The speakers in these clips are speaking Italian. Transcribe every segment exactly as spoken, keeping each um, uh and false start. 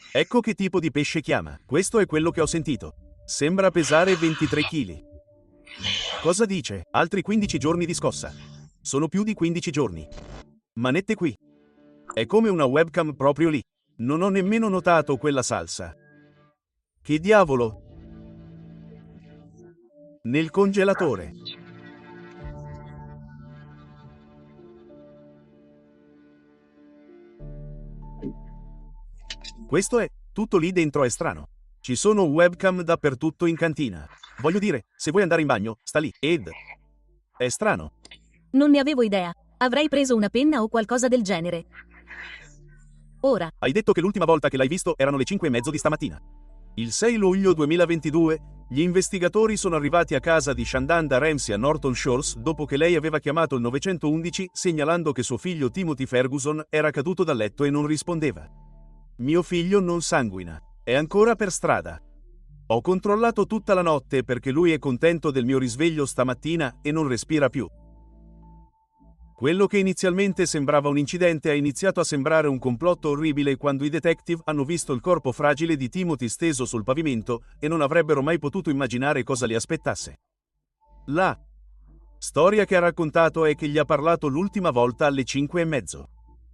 Ecco che tipo di pesce chiama. Questo è quello che ho sentito. Sembra pesare ventitré chili. Cosa dice? Altri quindici giorni di scossa. Sono più di quindici giorni. Manette qui. È come una webcam proprio lì. Non ho nemmeno notato quella salsa. Che diavolo? Nel congelatore. Questo è, tutto lì dentro è strano. Ci sono webcam dappertutto in cantina. Voglio dire, se vuoi andare in bagno, sta lì, ed... è strano. Non ne avevo idea. Avrei preso una penna o qualcosa del genere. Ora. Hai detto che l'ultima volta che l'hai visto erano le cinque e mezzo di stamattina. Il sei luglio duemilaventidue, gli investigatori sono arrivati a casa di Shandanda Ramsey a Norton Shores dopo che lei aveva chiamato il nove uno uno segnalando che suo figlio Timothy Ferguson era caduto dal letto e non rispondeva. Mio figlio non sanguina. È ancora per strada. Ho controllato tutta la notte perché lui è contento del mio risveglio stamattina e non respira più. Quello che inizialmente sembrava un incidente ha iniziato a sembrare un complotto orribile quando i detective hanno visto il corpo fragile di Timothy steso sul pavimento e non avrebbero mai potuto immaginare cosa li aspettasse. La storia che ha raccontato è che gli ha parlato l'ultima volta alle cinque e mezzo.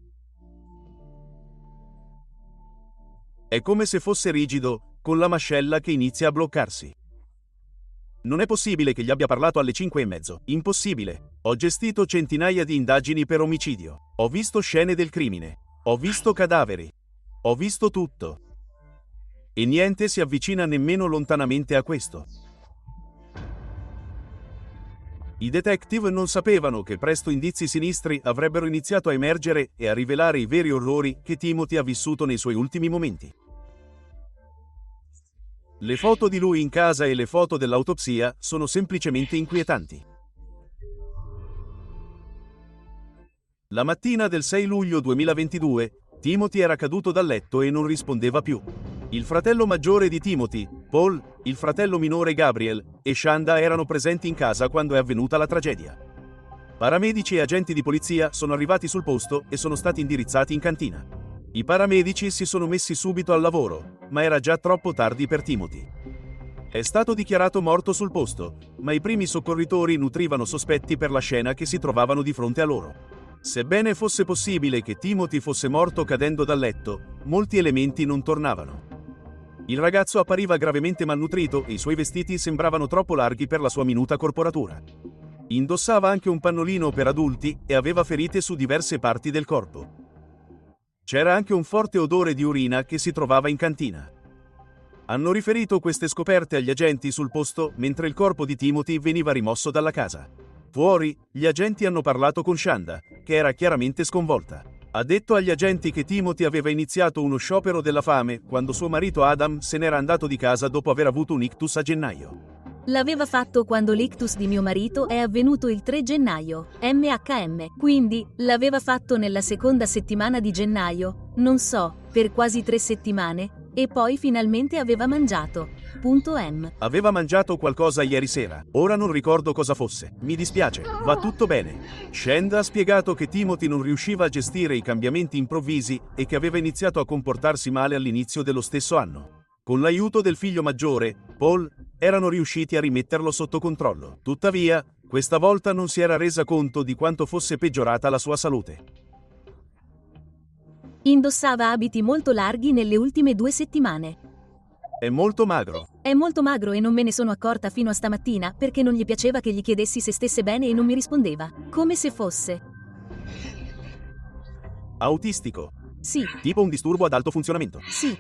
È come se fosse rigido, con la mascella che inizia a bloccarsi. Non è possibile che gli abbia parlato alle cinque e mezzo. Impossibile. Ho gestito centinaia di indagini per omicidio. Ho visto scene del crimine. Ho visto cadaveri. Ho visto tutto. E niente si avvicina nemmeno lontanamente a questo. I detective non sapevano che presto indizi sinistri avrebbero iniziato a emergere e a rivelare i veri orrori che Timothy ha vissuto nei suoi ultimi momenti. Le foto di lui in casa e le foto dell'autopsia sono semplicemente inquietanti. La mattina del sei luglio duemilaventidue, Timothy era caduto dal letto e non rispondeva più. Il fratello maggiore di Timothy, Paul, il fratello minore Gabriel e Shanda erano presenti in casa quando è avvenuta la tragedia. Paramedici e agenti di polizia sono arrivati sul posto e sono stati indirizzati in cantina. I paramedici si sono messi subito al lavoro, ma era già troppo tardi per Timothy. È stato dichiarato morto sul posto, ma i primi soccorritori nutrivano sospetti per la scena che si trovavano di fronte a loro. Sebbene fosse possibile che Timothy fosse morto cadendo dal letto, molti elementi non tornavano. Il ragazzo appariva gravemente malnutrito e i suoi vestiti sembravano troppo larghi per la sua minuta corporatura. Indossava anche un pannolino per adulti e aveva ferite su diverse parti del corpo. C'era anche un forte odore di urina che si trovava in cantina. Hanno riferito queste scoperte agli agenti sul posto mentre il corpo di Timothy veniva rimosso dalla casa. Fuori, gli agenti hanno parlato con Shanda, che era chiaramente sconvolta. Ha detto agli agenti che Timothy aveva iniziato uno sciopero della fame quando suo marito Adam se n'era andato di casa dopo aver avuto un ictus a gennaio. L'aveva fatto quando l'ictus di mio marito è avvenuto il tre gennaio, M H M, quindi l'aveva fatto nella seconda settimana di gennaio, non so, per quasi tre settimane, e poi finalmente aveva mangiato. Punto M. Aveva mangiato qualcosa ieri sera, ora non ricordo cosa fosse. Mi dispiace, va tutto bene. Shanda ha spiegato che Timothy non riusciva a gestire i cambiamenti improvvisi e che aveva iniziato a comportarsi male all'inizio dello stesso anno. Con l'aiuto del figlio maggiore, Paul, erano riusciti a rimetterlo sotto controllo. Tuttavia, questa volta non si era resa conto di quanto fosse peggiorata la sua salute. Indossava abiti molto larghi nelle ultime due settimane. È molto magro. È molto magro e non me ne sono accorta fino a stamattina perché non gli piaceva che gli chiedessi se stesse bene e non mi rispondeva. Come se fosse. Autistico. Sì. Tipo un disturbo ad alto funzionamento. Sì.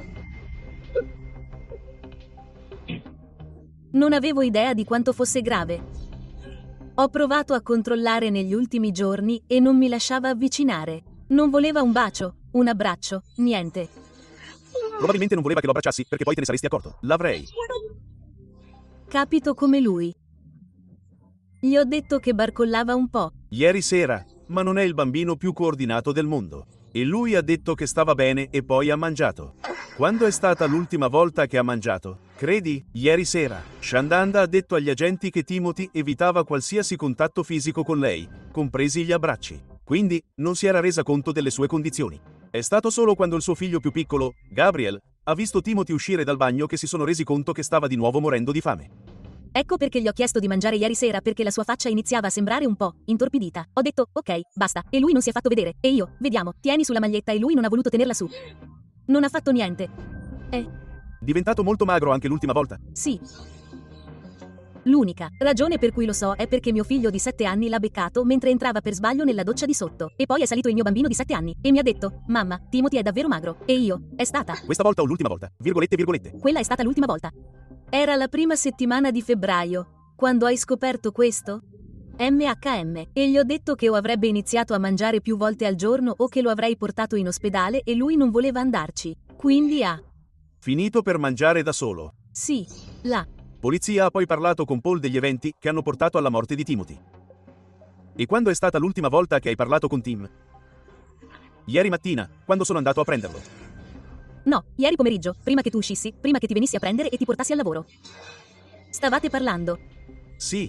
Non avevo idea di quanto fosse grave. Ho provato a controllare negli ultimi giorni e non mi lasciava avvicinare. Non voleva un bacio, un abbraccio, niente. Probabilmente non voleva che lo abbracciassi perché poi te ne saresti accorto. L'avrei. Capito come lui. Gli ho detto che barcollava un po'. Ieri sera, ma non è il bambino più coordinato del mondo. E lui ha detto che stava bene e poi ha mangiato. Quando è stata l'ultima volta che ha mangiato? Credi? Ieri sera. Shandanda ha detto agli agenti che Timothy evitava qualsiasi contatto fisico con lei, compresi gli abbracci. Quindi, non si era resa conto delle sue condizioni. È stato solo quando il suo figlio più piccolo, Gabriel, ha visto Timothy uscire dal bagno che si sono resi conto che stava di nuovo morendo di fame. Ecco perché gli ho chiesto di mangiare ieri sera, perché la sua faccia iniziava a sembrare un po' intorpidita. Ho detto, ok, basta, e lui non si è fatto vedere. E io, vediamo, tieni sulla maglietta, e lui non ha voluto tenerla su. Non ha fatto niente. È diventato molto magro anche l'ultima volta. Sì. L'unica ragione per cui lo so è perché mio figlio di sette anni l'ha beccato mentre entrava per sbaglio nella doccia di sotto. E poi è salito il mio bambino di sette anni e mi ha detto, mamma, Timothy è davvero magro. E io, è stata. Questa volta o l'ultima volta, virgolette virgolette. Quella è stata l'ultima volta. Era la prima settimana di febbraio, quando hai scoperto questo? M H M. E gli ho detto che o avrebbe iniziato a mangiare più volte al giorno o che lo avrei portato in ospedale e lui non voleva andarci. Quindi ha finito per mangiare da solo. Sì, la polizia ha poi parlato con Paul degli eventi che hanno portato alla morte di Timothy. E quando è stata l'ultima volta che hai parlato con Tim? Ieri mattina, quando sono andato a prenderlo. No, ieri pomeriggio, prima che tu uscissi, prima che ti venissi a prendere e ti portassi al lavoro. Stavate parlando? Sì.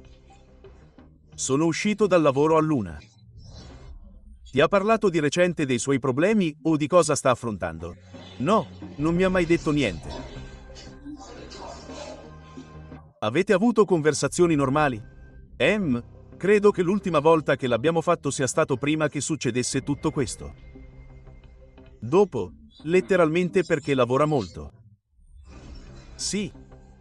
Sono uscito dal lavoro all'una. Ti ha parlato di recente dei suoi problemi o di cosa sta affrontando? No, non mi ha mai detto niente. Avete avuto conversazioni normali? Em, credo che l'ultima volta che l'abbiamo fatto sia stato prima che succedesse tutto questo. Dopo, letteralmente perché lavora molto. Sì.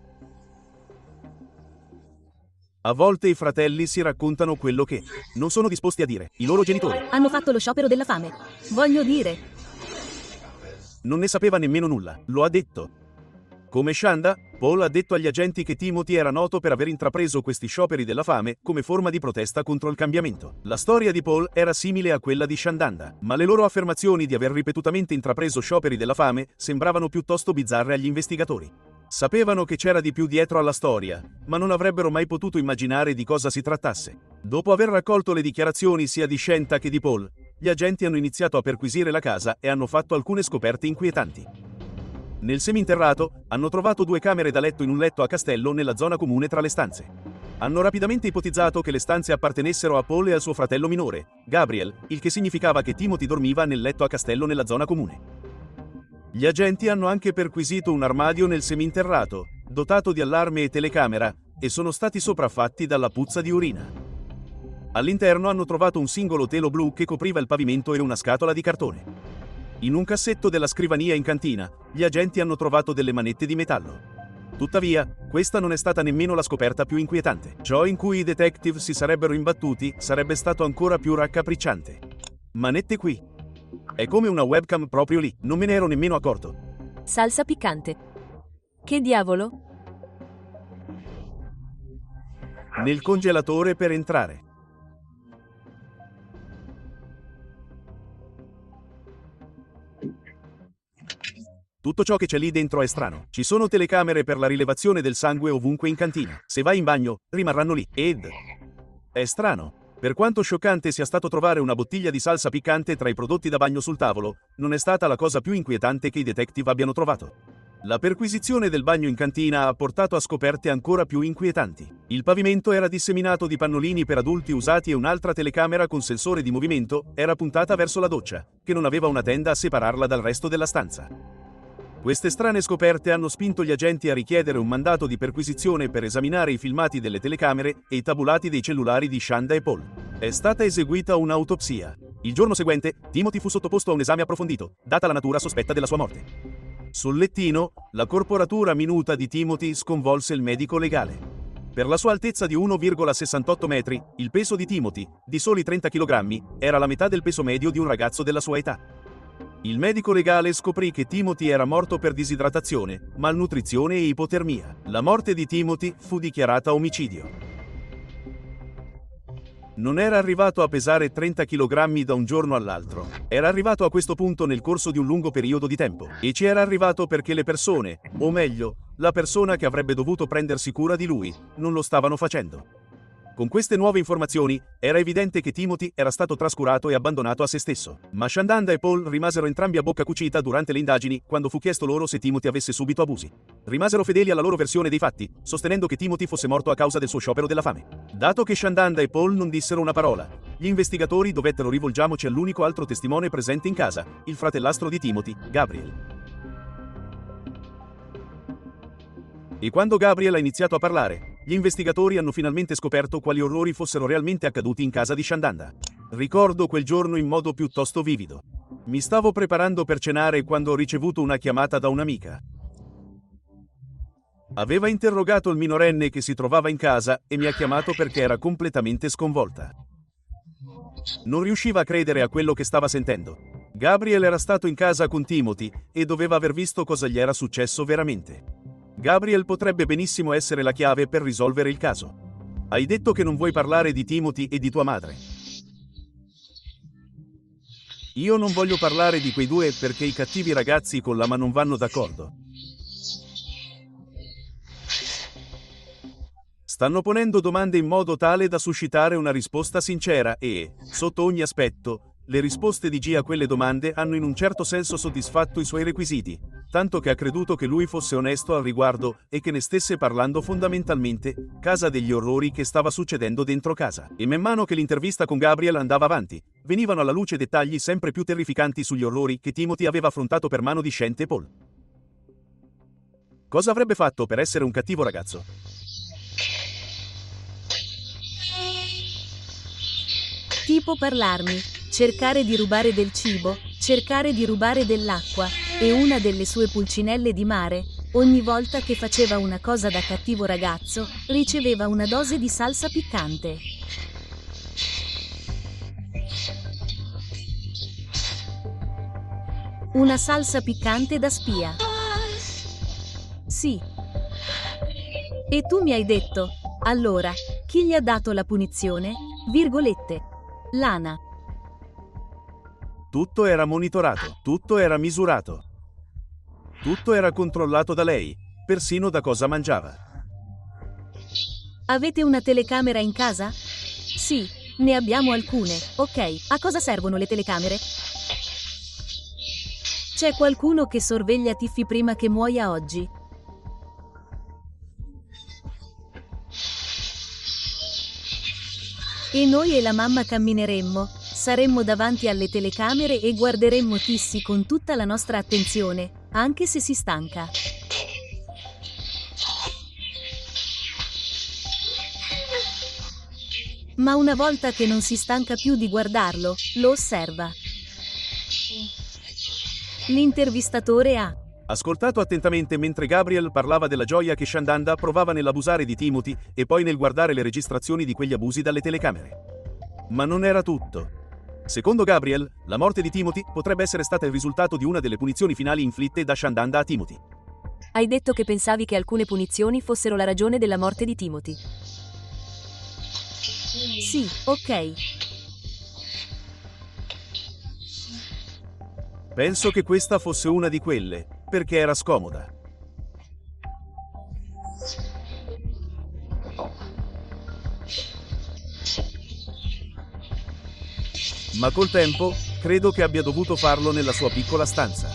A volte i fratelli si raccontano quello che non sono disposti a dire i loro genitori. Hanno fatto lo sciopero della fame. Voglio dire. Non ne sapeva nemmeno nulla, lo ha detto. Come Shanda, Paul ha detto agli agenti che Timothy era noto per aver intrapreso questi scioperi della fame come forma di protesta contro il cambiamento. La storia di Paul era simile a quella di Shandanda, ma le loro affermazioni di aver ripetutamente intrapreso scioperi della fame sembravano piuttosto bizzarre agli investigatori. Sapevano che c'era di più dietro alla storia, ma non avrebbero mai potuto immaginare di cosa si trattasse. Dopo aver raccolto le dichiarazioni sia di Shanda che di Paul, gli agenti hanno iniziato a perquisire la casa e hanno fatto alcune scoperte inquietanti. Nel seminterrato, hanno trovato due camere da letto in un letto a castello nella zona comune tra le stanze. Hanno rapidamente ipotizzato che le stanze appartenessero a Paul e al suo fratello minore, Gabriel, il che significava che Timothy dormiva nel letto a castello nella zona comune. Gli agenti hanno anche perquisito un armadio nel seminterrato, dotato di allarme e telecamera, e sono stati sopraffatti dalla puzza di urina. All'interno hanno trovato un singolo telo blu che copriva il pavimento e una scatola di cartone. In un cassetto della scrivania in cantina, gli agenti hanno trovato delle manette di metallo. Tuttavia, questa non è stata nemmeno la scoperta più inquietante. Ciò in cui i detective si sarebbero imbattuti sarebbe stato ancora più raccapricciante. Manette qui. È come una webcam proprio lì, non me ne ero nemmeno accorto. Salsa piccante. Che diavolo? Nel congelatore per entrare. Tutto ciò che c'è lì dentro è strano. Ci sono telecamere per la rilevazione del sangue ovunque in cantina. Se vai in bagno, rimarranno lì. Ed è strano. Per quanto scioccante sia stato trovare una bottiglia di salsa piccante tra i prodotti da bagno sul tavolo, non è stata la cosa più inquietante che i detective abbiano trovato. La perquisizione del bagno in cantina ha portato a scoperte ancora più inquietanti. Il pavimento era disseminato di pannolini per adulti usati e un'altra telecamera con sensore di movimento era puntata verso la doccia, che non aveva una tenda a separarla dal resto della stanza. Queste strane scoperte hanno spinto gli agenti a richiedere un mandato di perquisizione per esaminare i filmati delle telecamere e i tabulati dei cellulari di Shanda e Paul. È stata eseguita un'autopsia. Il giorno seguente, Timothy fu sottoposto a un esame approfondito, data la natura sospetta della sua morte. Sul lettino, la corporatura minuta di Timothy sconvolse il medico legale. Per la sua altezza di uno virgola sessantotto metri, il peso di Timothy, di soli trenta chilogrammi, era la metà del peso medio di un ragazzo della sua età. Il medico legale scoprì che Timothy era morto per disidratazione, malnutrizione e ipotermia. La morte di Timothy fu dichiarata omicidio. Non era arrivato a pesare trenta chilogrammi da un giorno all'altro. Era arrivato a questo punto nel corso di un lungo periodo di tempo. E ci era arrivato perché le persone, o meglio, la persona che avrebbe dovuto prendersi cura di lui, non lo stavano facendo. Con queste nuove informazioni, era evidente che Timothy era stato trascurato e abbandonato a se stesso. Ma Shandanda e Paul rimasero entrambi a bocca cucita durante le indagini quando fu chiesto loro se Timothy avesse subito abusi. Rimasero fedeli alla loro versione dei fatti, sostenendo che Timothy fosse morto a causa del suo sciopero della fame. Dato che Shandanda e Paul non dissero una parola, Gli investigatori dovettero rivolgiamoci all'unico altro testimone presente in casa, il fratellastro di Timothy, Gabriel. E quando Gabriel ha iniziato a parlare, gli investigatori hanno finalmente scoperto quali orrori fossero realmente accaduti in casa di Shandanda. Ricordo quel giorno in modo piuttosto vivido. Mi stavo preparando per cenare quando ho ricevuto una chiamata da un'amica. Aveva interrogato il minorenne che si trovava in casa e mi ha chiamato perché era completamente sconvolta. Non riusciva a credere a quello che stava sentendo. Gabriel era stato in casa con Timothy e doveva aver visto cosa gli era successo veramente. Gabriel potrebbe benissimo essere la chiave per risolvere il caso. Hai detto che non vuoi parlare di Timothy e di tua madre. Io non voglio parlare di quei due perché i cattivi ragazzi con l'ama non vanno d'accordo. Stanno ponendo domande in modo tale da suscitare una risposta sincera e, sotto ogni aspetto, le risposte di G a quelle domande hanno in un certo senso soddisfatto i suoi requisiti, tanto che ha creduto che lui fosse onesto al riguardo e che ne stesse parlando fondamentalmente, casa degli orrori che stava succedendo dentro casa. E man mano che l'intervista con Gabriel andava avanti, venivano alla luce dettagli sempre più terrificanti sugli orrori che Timothy aveva affrontato per mano di Shante e Paul. Cosa avrebbe fatto per essere un cattivo ragazzo? Tipo parlarmi, cercare di rubare del cibo, cercare di rubare dell'acqua, e una delle sue pulcinelle di mare, ogni volta che faceva una cosa da cattivo ragazzo, riceveva una dose di salsa piccante. Una salsa piccante da spia. Sì. E tu mi hai detto, allora, chi gli ha dato la punizione? Virgolette. Lana. Tutto era monitorato, tutto era misurato. Tutto era controllato da lei, persino da cosa mangiava. Avete una telecamera in casa? Sì, ne abbiamo alcune, ok. A cosa servono le telecamere? C'è qualcuno che sorveglia Tiffy prima che muoia oggi. E noi e la mamma cammineremmo, saremmo davanti alle telecamere e guarderemmo Tissy con tutta la nostra attenzione, anche se si stanca. Ma una volta che non si stanca più di guardarlo, lo osserva. L'intervistatore ha ascoltato attentamente mentre Gabriel parlava della gioia che Shandanda provava nell'abusare di Timothy e poi nel guardare le registrazioni di quegli abusi dalle telecamere. Ma non era tutto. Secondo Gabriel, la morte di Timothy potrebbe essere stata il risultato di una delle punizioni finali inflitte da Shandanda a Timothy. Hai detto che pensavi che alcune punizioni fossero la ragione della morte di Timothy. Sì, ok. Penso che questa fosse una di quelle, perché era scomoda. Ma col tempo, credo che abbia dovuto farlo nella sua piccola stanza.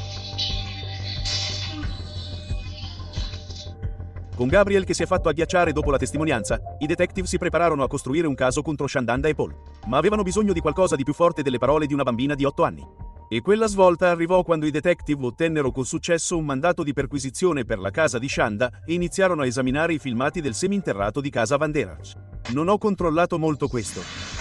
Con Gabriel che si è fatto agghiacciare dopo la testimonianza, i detective si prepararono a costruire un caso contro Shandanda e Paul, ma avevano bisogno di qualcosa di più forte delle parole di una bambina di otto anni. E quella svolta arrivò quando i detective ottennero con successo un mandato di perquisizione per la casa di Shanda e iniziarono a esaminare i filmati del seminterrato di casa Van Der Arch. Non ho controllato molto questo.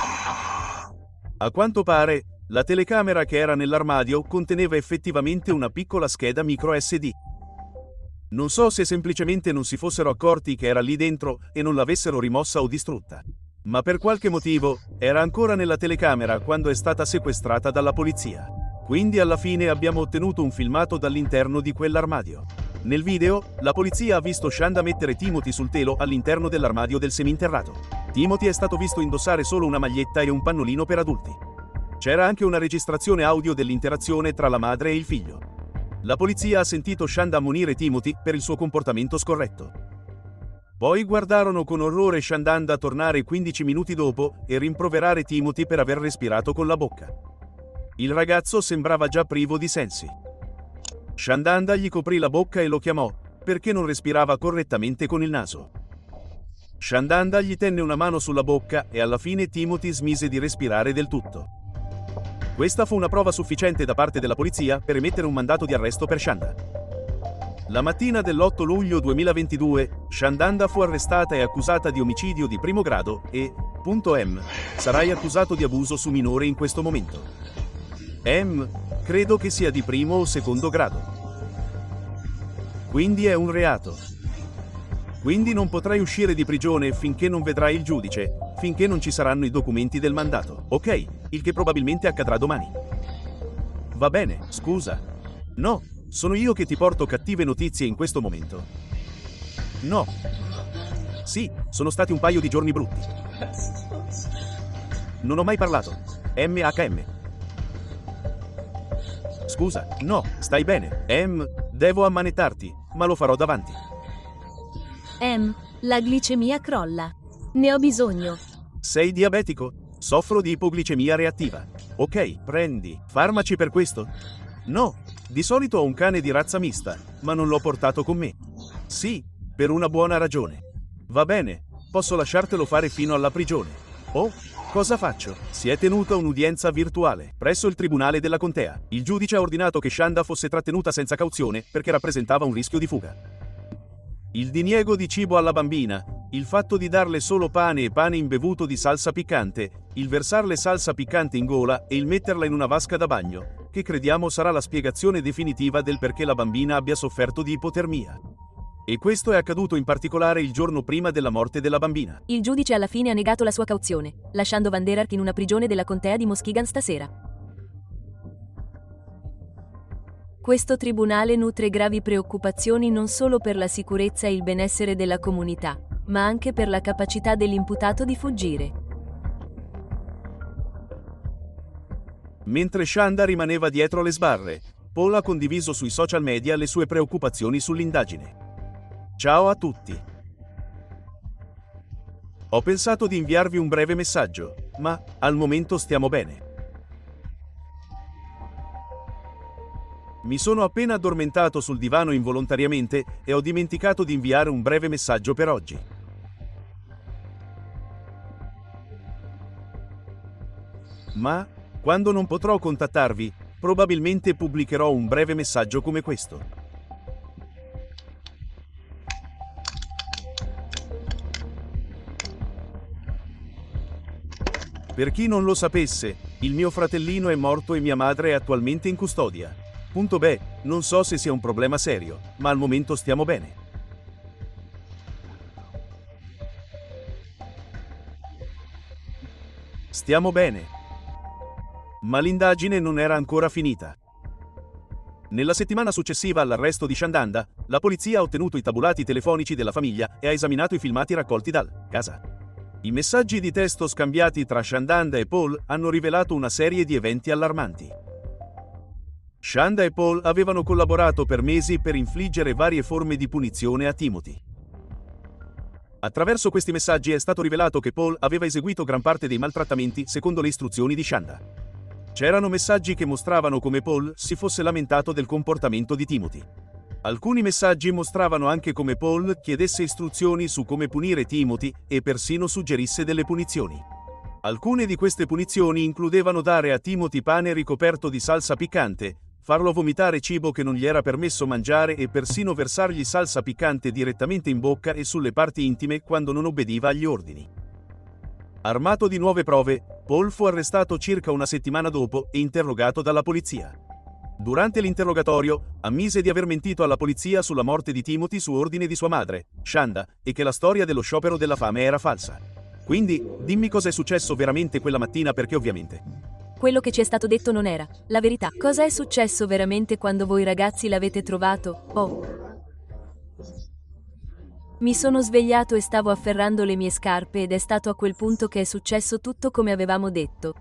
A quanto pare, la telecamera che era nell'armadio conteneva effettivamente una piccola scheda micro S D. Non so se semplicemente non si fossero accorti che era lì dentro e non l'avessero rimossa o distrutta. Ma per qualche motivo, era ancora nella telecamera quando è stata sequestrata dalla polizia. Quindi alla fine abbiamo ottenuto un filmato dall'interno di quell'armadio. Nel video, la polizia ha visto Shanda mettere Timothy sul telo all'interno dell'armadio del seminterrato. Timothy è stato visto indossare solo una maglietta e un pannolino per adulti. C'era anche una registrazione audio dell'interazione tra la madre e il figlio. La polizia ha sentito Shanda ammonire Timothy per il suo comportamento scorretto. Poi guardarono con orrore Shandanda tornare quindici minuti dopo e rimproverare Timothy per aver respirato con la bocca. Il ragazzo sembrava già privo di sensi. Shandanda gli coprì la bocca e lo chiamò, perché non respirava correttamente con il naso. Shandanda gli tenne una mano sulla bocca e alla fine Timothy smise di respirare del tutto. Questa fu una prova sufficiente da parte della polizia per emettere un mandato di arresto per Shanda. La mattina dell'otto luglio duemilaventidue, Shandanda fu arrestata e accusata di omicidio di primo grado e, punto M, sarai accusato di abuso su minore in questo momento. M, credo che sia di primo o secondo grado. Quindi è un reato. Quindi non potrai uscire di prigione finché non vedrai il giudice, finché non ci saranno i documenti del mandato, ok? Il che probabilmente accadrà domani. Va bene, scusa. No, sono io che ti porto cattive notizie in questo momento. No. Sì, sono stati un paio di giorni brutti. Non ho mai parlato. M H M. Scusa, no, stai bene. M, devo ammanettarti, ma lo farò davanti. M, la glicemia crolla. Ne ho bisogno. Sei diabetico? Soffro di ipoglicemia reattiva. Ok, prendi farmaci per questo? No, di solito ho un cane di razza mista, ma non l'ho portato con me. Sì, per una buona ragione. Va bene, posso lasciartelo fare fino alla prigione. Oh, cosa faccio? Si è tenuta un'udienza virtuale presso il tribunale della contea. Il giudice ha ordinato che Shanda fosse trattenuta senza cauzione perché rappresentava un rischio di fuga. Il diniego di cibo alla bambina, il fatto di darle solo pane e pane imbevuto di salsa piccante, il versarle salsa piccante in gola e il metterla in una vasca da bagno, che crediamo sarà la spiegazione definitiva del perché la bambina abbia sofferto di ipotermia. E questo è accaduto in particolare il giorno prima della morte della bambina. Il giudice alla fine ha negato la sua cauzione, lasciando Van der Ark in una prigione della contea di Muskegon stasera. Questo tribunale nutre gravi preoccupazioni non solo per la sicurezza e il benessere della comunità, ma anche per la capacità dell'imputato di fuggire. Mentre Shanda rimaneva dietro le sbarre, Paul ha condiviso sui social media le sue preoccupazioni sull'indagine. Ciao a tutti. Ho pensato di inviarvi un breve messaggio, ma al momento stiamo bene. Mi sono appena addormentato sul divano involontariamente e ho dimenticato di inviare un breve messaggio per oggi. Ma, quando non potrò contattarvi, probabilmente pubblicherò un breve messaggio come questo. Per chi non lo sapesse, il mio fratellino è morto e mia madre è attualmente in custodia. Punto beh, non so se sia un problema serio, ma al momento stiamo bene. Stiamo bene. Ma l'indagine non era ancora finita. Nella settimana successiva all'arresto di Shandanda, la polizia ha ottenuto i tabulati telefonici della famiglia e ha esaminato i filmati raccolti dal casa. I messaggi di testo scambiati tra Shandanda e Paul hanno rivelato una serie di eventi allarmanti. Shanda e Paul avevano collaborato per mesi per infliggere varie forme di punizione a Timothy. Attraverso questi messaggi è stato rivelato che Paul aveva eseguito gran parte dei maltrattamenti secondo le istruzioni di Shanda. C'erano messaggi che mostravano come Paul si fosse lamentato del comportamento di Timothy. Alcuni messaggi mostravano anche come Paul chiedesse istruzioni su come punire Timothy e persino suggerisse delle punizioni. Alcune di queste punizioni includevano dare a Timothy pane ricoperto di salsa piccante, farlo vomitare cibo che non gli era permesso mangiare e persino versargli salsa piccante direttamente in bocca e sulle parti intime quando non obbediva agli ordini. Armato di nuove prove, Paul fu arrestato circa una settimana dopo e interrogato dalla polizia. Durante l'interrogatorio, ammise di aver mentito alla polizia sulla morte di Timothy su ordine di sua madre, Shanda, e che la storia dello sciopero della fame era falsa. Quindi, dimmi cosa è successo veramente quella mattina perché ovviamente... Quello che ci è stato detto non era la verità. Cosa è successo veramente quando voi ragazzi l'avete trovato? Oh. Mi sono svegliato e stavo afferrando le mie scarpe ed è stato a quel punto che è successo tutto come avevamo detto.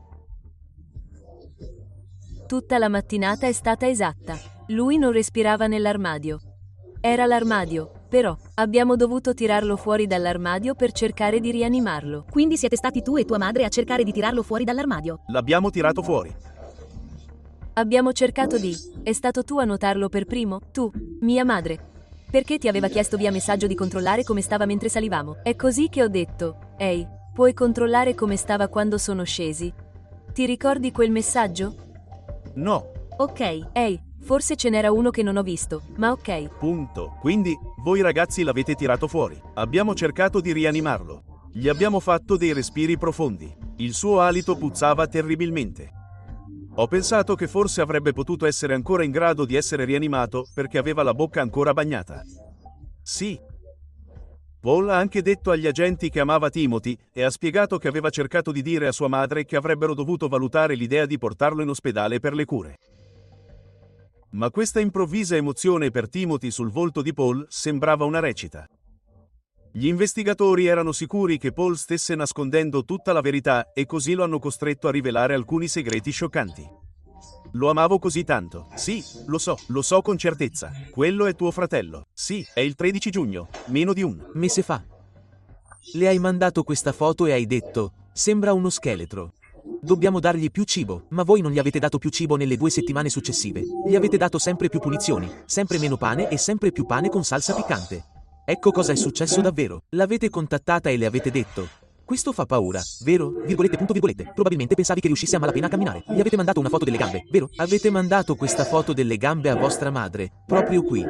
Tutta la mattinata è stata esatta. Lui non respirava nell'armadio. Era l'armadio. Però, abbiamo dovuto tirarlo fuori dall'armadio per cercare di rianimarlo. Quindi siete stati tu e tua madre a cercare di tirarlo fuori dall'armadio? L'abbiamo tirato fuori. Abbiamo cercato di... È stato tu a notarlo per primo? Tu, mia madre. Perché ti aveva chiesto via messaggio di controllare come stava mentre salivamo. È così che ho detto, ehi, puoi controllare come stava quando sono scesi? Ti ricordi quel messaggio? No. Ok, ehi, forse ce n'era uno che non ho visto, ma ok. Punto. Quindi, voi ragazzi l'avete tirato fuori. Abbiamo cercato di rianimarlo. Gli abbiamo fatto dei respiri profondi. Il suo alito puzzava terribilmente. Ho pensato che forse avrebbe potuto essere ancora in grado di essere rianimato perché aveva la bocca ancora bagnata. Sì. Paul ha anche detto agli agenti che amava Timothy e ha spiegato che aveva cercato di dire a sua madre che avrebbero dovuto valutare l'idea di portarlo in ospedale per le cure. Ma questa improvvisa emozione per Timothy sul volto di Paul sembrava una recita. Gli investigatori erano sicuri che Paul stesse nascondendo tutta la verità e così lo hanno costretto a rivelare alcuni segreti scioccanti. Lo amavo così tanto. Sì, lo so, lo so con certezza. Quello è tuo fratello. Sì, è il tredici giugno, meno di un mese fa. Le hai mandato questa foto e hai detto, sembra uno scheletro. Dobbiamo dargli più cibo, ma voi non gli avete dato più cibo nelle due settimane successive. Gli avete dato sempre più punizioni, sempre meno pane e sempre più pane con salsa piccante. Ecco cosa è successo davvero. L'avete contattata e le avete detto, questo fa paura, vero? Virgolette, punto virgolette. Probabilmente pensavi che riuscisse a malapena a camminare. Gli avete mandato una foto delle gambe, vero? Avete mandato questa foto delle gambe a vostra madre, proprio qui.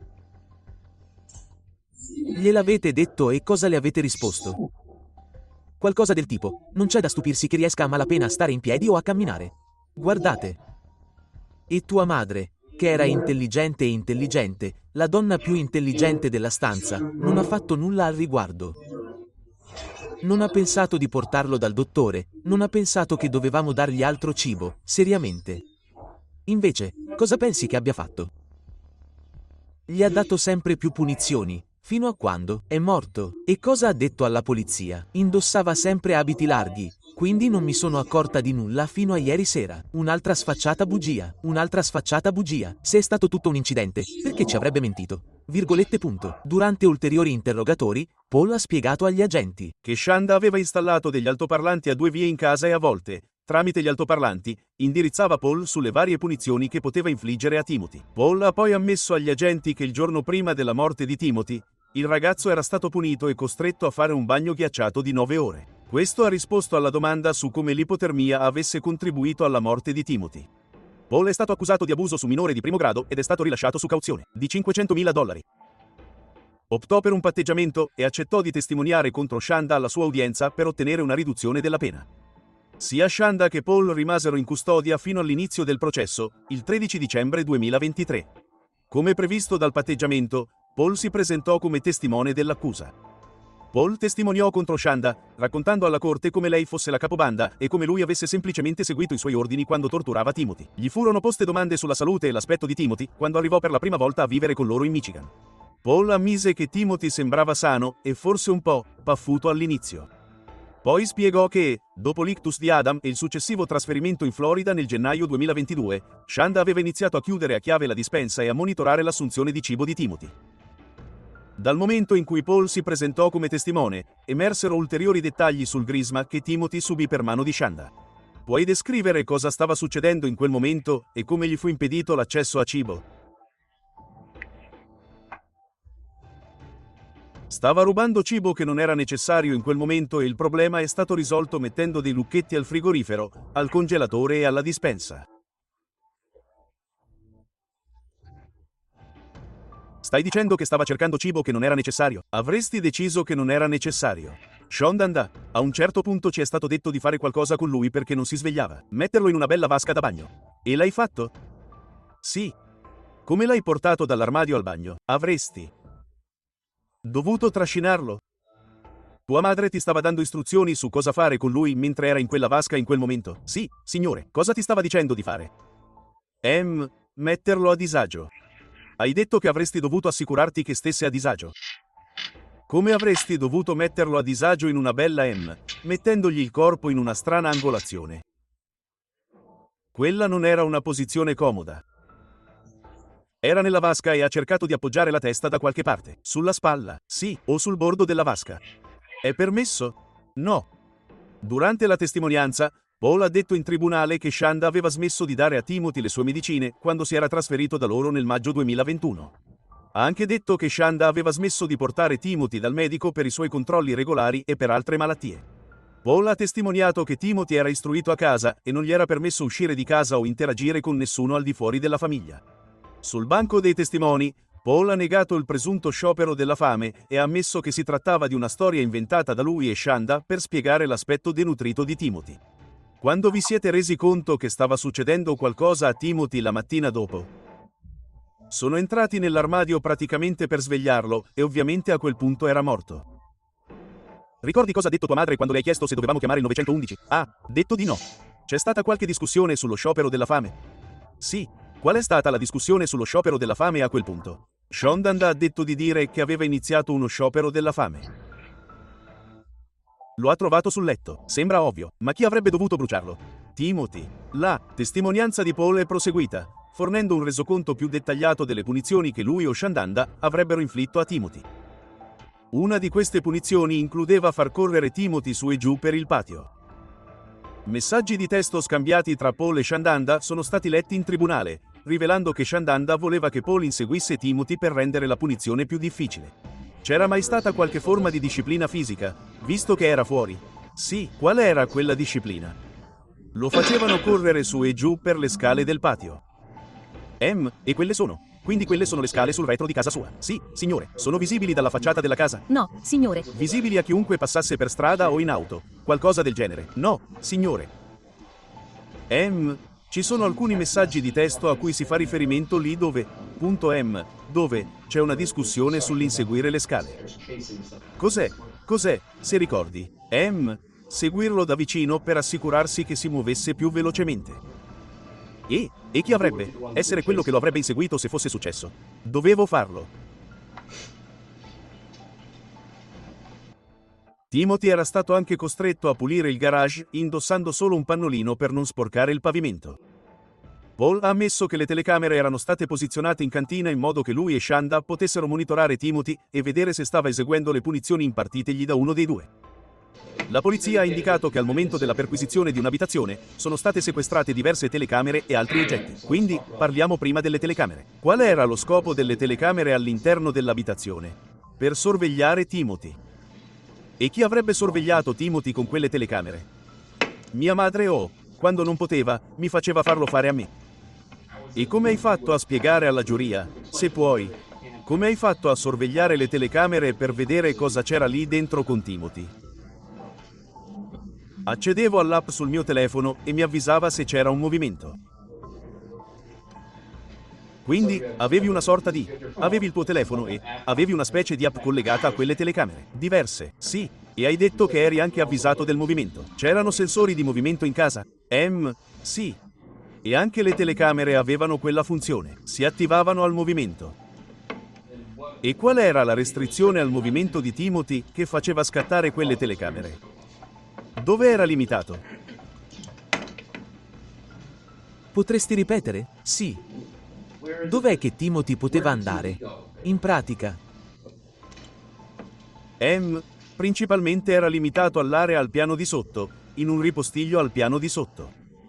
Gliel'avete detto e cosa le avete risposto? Qualcosa del tipo, non c'è da stupirsi che riesca a malapena a stare in piedi o a camminare. Guardate. E tua madre, che era intelligente e intelligente, la donna più intelligente della stanza, non ha fatto nulla al riguardo. Non ha pensato di portarlo dal dottore, non ha pensato che dovevamo dargli altro cibo, seriamente. Invece, cosa pensi che abbia fatto? Gli ha dato sempre più punizioni, fino a quando è morto. E cosa ha detto alla polizia? Indossava sempre abiti larghi, quindi non mi sono accorta di nulla fino a ieri sera. Un'altra sfacciata bugia, un'altra sfacciata bugia. Se è stato tutto un incidente, perché ci avrebbe mentito? Virgolette punto. Durante ulteriori interrogatori, Paul ha spiegato agli agenti che Shanda aveva installato degli altoparlanti a due vie in casa e a volte, tramite gli altoparlanti, indirizzava Paul sulle varie punizioni che poteva infliggere a Timothy. Paul ha poi ammesso agli agenti che il giorno prima della morte di Timothy, il ragazzo era stato punito e costretto a fare un bagno ghiacciato di nove ore. Questo ha risposto alla domanda su come l'ipotermia avesse contribuito alla morte di Timothy. Paul è stato accusato di abuso su minore di primo grado ed è stato rilasciato su cauzione di cinquecentomila dollari. Optò per un patteggiamento e accettò di testimoniare contro Shanda alla sua udienza per ottenere una riduzione della pena. Sia Shanda che Paul rimasero in custodia fino all'inizio del processo, il tredici dicembre duemilaventitré. Come previsto dal patteggiamento, Paul si presentò come testimone dell'accusa. Paul testimoniò contro Shanda, raccontando alla corte come lei fosse la capobanda e come lui avesse semplicemente seguito i suoi ordini quando torturava Timothy. Gli furono poste domande sulla salute e l'aspetto di Timothy quando arrivò per la prima volta a vivere con loro in Michigan. Paul ammise che Timothy sembrava sano e forse un po' paffuto all'inizio. Poi spiegò che, dopo l'ictus di Adam e il successivo trasferimento in Florida nel gennaio duemilaventidue, Shanda aveva iniziato a chiudere a chiave la dispensa e a monitorare l'assunzione di cibo di Timothy. Dal momento in cui Paul si presentò come testimone, emersero ulteriori dettagli sul grisma che Timothy subì per mano di Shanda. Puoi descrivere cosa stava succedendo in quel momento e come gli fu impedito l'accesso a cibo? Stava rubando cibo che non era necessario in quel momento e il problema è stato risolto mettendo dei lucchetti al frigorifero, al congelatore e alla dispensa. Stai dicendo che stava cercando cibo che non era necessario? Avresti deciso che non era necessario. Shanda, a un certo punto ci è stato detto di fare qualcosa con lui perché non si svegliava. Metterlo in una bella vasca da bagno. E l'hai fatto? Sì. Come l'hai portato dall'armadio al bagno? Avresti dovuto trascinarlo. Tua madre ti stava dando istruzioni su cosa fare con lui mentre era in quella vasca in quel momento? Sì, signore. Cosa ti stava dicendo di fare? Ehm, metterlo a disagio. Hai detto che avresti dovuto assicurarti che stesse a disagio. Come avresti dovuto metterlo a disagio in una bella M, mettendogli il corpo in una strana angolazione? Quella non era una posizione comoda. Era nella vasca e ha cercato di appoggiare la testa da qualche parte. Sulla spalla, sì, o sul bordo della vasca. È permesso? No. Durante la testimonianza, Paul ha detto in tribunale che Shanda aveva smesso di dare a Timothy le sue medicine quando si era trasferito da loro nel maggio duemilaventuno. Ha anche detto che Shanda aveva smesso di portare Timothy dal medico per i suoi controlli regolari e per altre malattie. Paul ha testimoniato che Timothy era istruito a casa e non gli era permesso uscire di casa o interagire con nessuno al di fuori della famiglia. Sul banco dei testimoni, Paul ha negato il presunto sciopero della fame e ha ammesso che si trattava di una storia inventata da lui e Shanda per spiegare l'aspetto denutrito di Timothy. Quando vi siete resi conto che stava succedendo qualcosa a Timothy la mattina dopo? Sono entrati nell'armadio praticamente per svegliarlo e ovviamente a quel punto era morto. Ricordi cosa ha detto tua madre quando le hai chiesto se dovevamo chiamare il nove uno uno? Ha detto di no. C'è stata qualche discussione sullo sciopero della fame? Sì. Qual è stata la discussione sullo sciopero della fame a quel punto? Shanda ha detto di dire che aveva iniziato uno sciopero della fame. Lo ha trovato sul letto. Sembra ovvio, ma chi avrebbe dovuto bruciarlo? Timothy. La testimonianza di Paul è proseguita, fornendo un resoconto più dettagliato delle punizioni che lui o Shandanda avrebbero inflitto a Timothy. Una di queste punizioni includeva far correre Timothy su e giù per il patio. Messaggi di testo scambiati tra Paul e Shandanda sono stati letti in tribunale, rivelando che Shandanda voleva che Paul inseguisse Timothy per rendere la punizione più difficile. C'era mai stata qualche forma di disciplina fisica, visto che era fuori? Sì, qual era quella disciplina? Lo facevano correre su e giù per le scale del patio. Ehm, e quelle sono? Quindi quelle sono le scale sul retro di casa sua? Sì, signore. Sono visibili dalla facciata della casa? No, signore. Visibili a chiunque passasse per strada o in auto? Qualcosa del genere? No, signore. Ehm, ci sono alcuni messaggi di testo a cui si fa riferimento lì dove, punto em, dove, c'è una discussione sull'inseguire le scale. Cos'è? Cos'è, se ricordi? Ehm, seguirlo da vicino per assicurarsi che si muovesse più velocemente. E, e chi avrebbe? Essere quello che lo avrebbe inseguito se fosse successo. Dovevo farlo. Timothy era stato anche costretto a pulire il garage indossando solo un pannolino per non sporcare il pavimento. Paul ha ammesso che le telecamere erano state posizionate in cantina in modo che lui e Shanda potessero monitorare Timothy e vedere se stava eseguendo le punizioni impartitegli da uno dei due. La polizia ha indicato che al momento della perquisizione di un'abitazione sono state sequestrate diverse telecamere e altri oggetti. Quindi, parliamo prima delle telecamere. Qual era lo scopo delle telecamere all'interno dell'abitazione? Per sorvegliare Timothy. E chi avrebbe sorvegliato Timothy con quelle telecamere? Mia madre o, quando non poteva, mi faceva farlo fare a me. E come hai fatto a spiegare alla giuria, se puoi, come hai fatto a sorvegliare le telecamere per vedere cosa c'era lì dentro con Timothy? Accedevo all'app sul mio telefono e mi avvisava se c'era un movimento. Quindi, avevi una sorta di... avevi il tuo telefono e... avevi una specie di app collegata a quelle telecamere. Diverse, sì. E hai detto che eri anche avvisato del movimento. C'erano sensori di movimento in casa? Ehm, sì. E anche le telecamere avevano quella funzione. Si attivavano al movimento. E qual era la restrizione al movimento di Timothy che faceva scattare quelle telecamere? Dove era limitato? Potresti ripetere? Sì. Dov'è che Timothy poteva andare? In pratica. Ehm, principalmente era limitato all'area al piano di sotto, in un ripostiglio al piano di sotto.